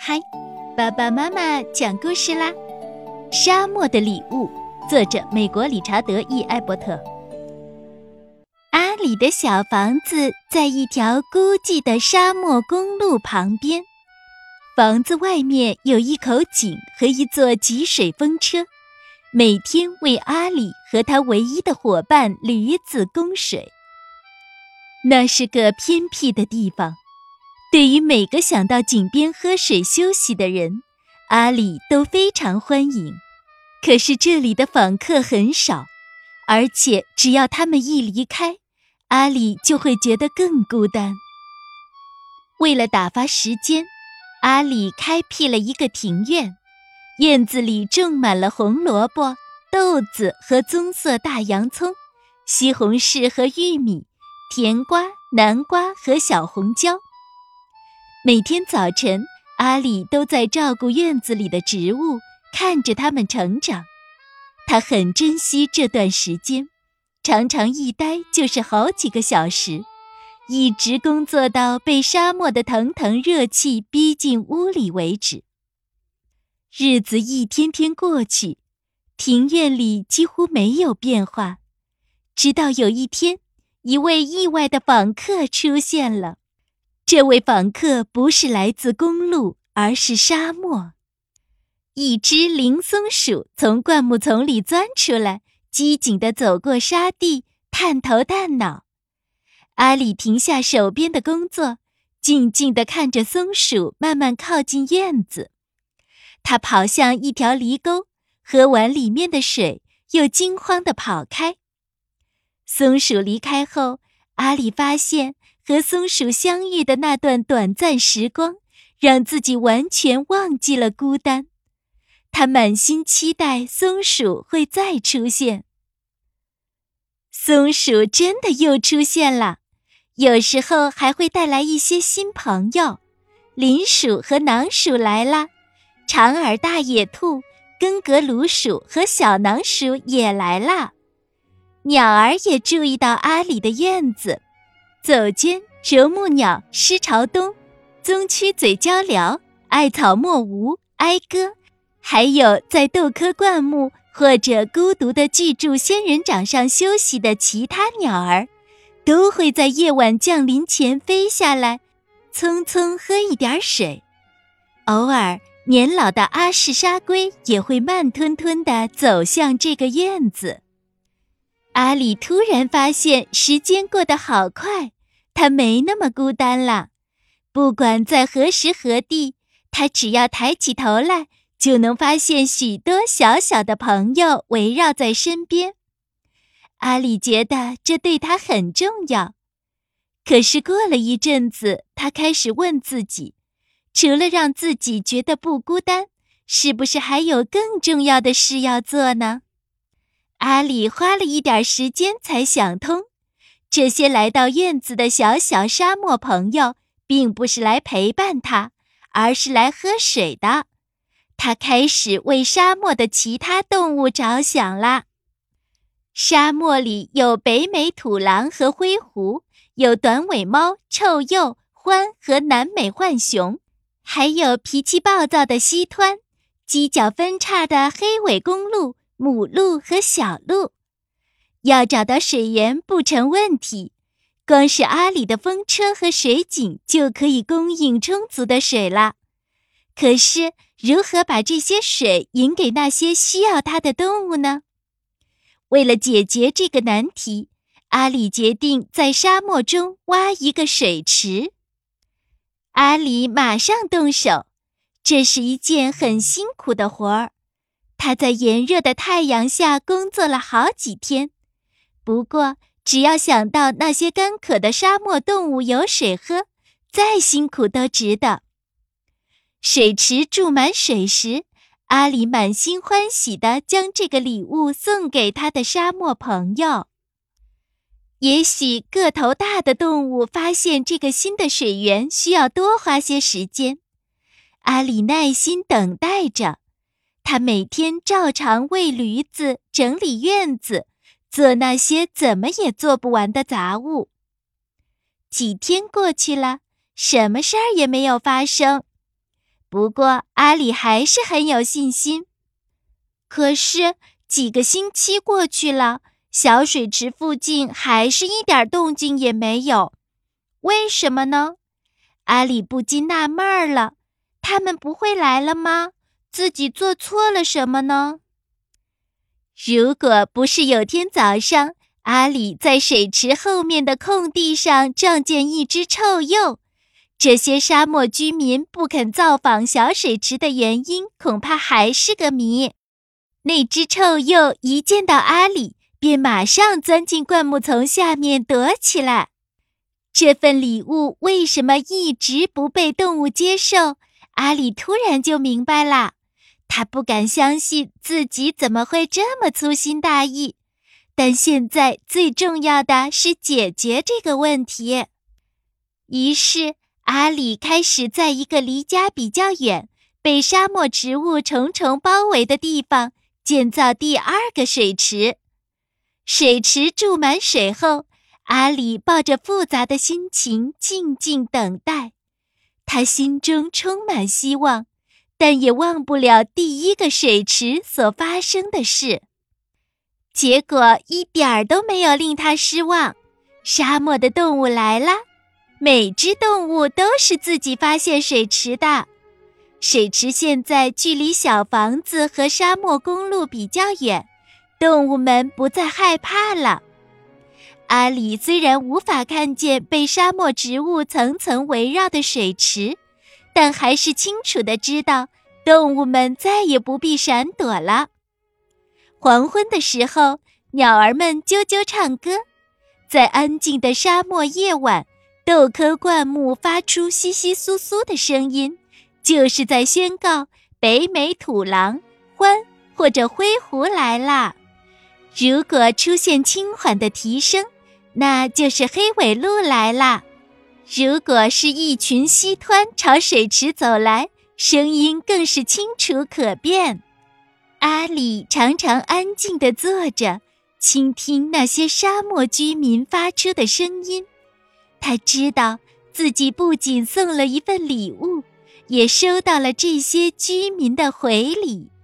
嗨，爸爸妈妈讲故事啦！沙漠的礼物，作者美国理查德 ·E· 艾伯特。阿里的小房子在一条孤寂的沙漠公路旁边，房子外面有一口井和一座集水风车，每天为阿里和他唯一的伙伴驴子供水。那是个偏僻的地方，对于每个想到井边喝水休息的人，阿里都非常欢迎。可是这里的访客很少，而且只要他们一离开，阿里就会觉得更孤单。为了打发时间，阿里开辟了一个庭院，院子里种满了红萝卜、豆子和棕色大洋葱，西红柿和玉米，甜瓜、南瓜和小红椒。每天早晨，阿里都在照顾院子里的植物，看着它们成长。他很珍惜这段时间，常常一待就是好几个小时，一直工作到被沙漠的腾腾热气逼进屋里为止。日子一天天过去，庭院里几乎没有变化，直到有一天，一位意外的访客出现了。这位访客不是来自公路，而是沙漠。一只灵松鼠从灌木丛里钻出来，机警地走过沙地，探头探脑。阿里停下手边的工作，静静地看着松鼠慢慢靠近院子。他跑向一条犁沟，喝完里面的水，又惊慌地跑开。松鼠离开后，阿里发现和松鼠相遇的那段短暂时光，让自己完全忘记了孤单。他满心期待松鼠会再出现。松鼠真的又出现了，有时候还会带来一些新朋友。林鼠和囊鼠来了，长耳大野兔、根格鲁鼠和小囊鼠也来了。鸟儿也注意到阿里的院子，走间、啄木鸟、狮朝东、棕曲嘴鹪鹩、艾草墨无、哀歌，还有在豆科灌木或者孤独地居住仙人掌上休息的其他鸟儿，都会在夜晚降临前飞下来，匆匆喝一点水。偶尔，年老的阿氏沙龟也会慢吞吞地走向这个院子。阿里突然发现时间过得好快，他没那么孤单了。不管在何时何地，他只要抬起头来，就能发现许多小小的朋友围绕在身边。阿里觉得这对他很重要。可是过了一阵子，他开始问自己，除了让自己觉得不孤单，是不是还有更重要的事要做呢？阿里花了一点时间才想通，这些来到院子的小小沙漠朋友，并不是来陪伴他，而是来喝水的。他开始为沙漠的其他动物着想啦。沙漠里有北美土狼和灰狐，有短尾猫、臭鼬、獾和南美浣熊，还有脾气暴躁的西湍，犄角分叉的黑尾公鹿、母鹿和小鹿。要找到水源不成问题，光是阿里的风车和水井就可以供应充足的水了。可是，如何把这些水引给那些需要它的动物呢？为了解决这个难题，阿里决定在沙漠中挖一个水池。阿里马上动手，这是一件很辛苦的活儿。他在炎热的太阳下工作了好几天，不过只要想到那些干渴的沙漠动物有水喝，再辛苦都值得。水池注满水时，阿里满心欢喜地将这个礼物送给他的沙漠朋友。也许个头大的动物发现这个新的水源需要多花些时间，阿里耐心等待着。他每天照常喂驴子，整理院子，做那些怎么也做不完的杂物。几天过去了，什么事儿也没有发生。 不过阿里还是很有信心。可是几个星期过去了，小水池附近还是一点动静也没有。为什么呢？阿里不禁纳闷了，他们不会来了吗？自己做错了什么呢？如果不是有天早上，阿里在水池后面的空地上撞见一只臭鼬，这些沙漠居民不肯造访小水池的原因恐怕还是个谜。那只臭鼬一见到阿里，便马上钻进灌木丛下面躲起来。这份礼物为什么一直不被动物接受？阿里突然就明白了，他不敢相信自己怎么会这么粗心大意。但现在最重要的是解决这个问题。于是，阿里开始在一个离家比较远、被沙漠植物重重包围的地方建造第二个水池。水池注满水后，阿里抱着复杂的心情静静等待。他心中充满希望，但也忘不了第一个水池所发生的事。结果一点儿都没有令他失望。沙漠的动物来了，每只动物都是自己发现水池的。水池现在距离小房子和沙漠公路比较远，动物们不再害怕了。阿里虽然无法看见被沙漠植物层层围绕的水池，但还是清楚地知道，动物们再也不必闪躲了。黄昏的时候，鸟儿们啾啾唱歌，在安静的沙漠夜晚，豆科灌木发出窸窸窣窣的声音，就是在宣告北美土狼、獾或者灰狐来啦。如果出现轻缓的啼声，那就是黑尾鹿来啦。如果是一群溪湍朝水池走来，声音更是清楚可辨。阿里常常安静地坐着，倾听那些沙漠居民发出的声音。他知道自己不仅送了一份礼物，也收到了这些居民的回礼。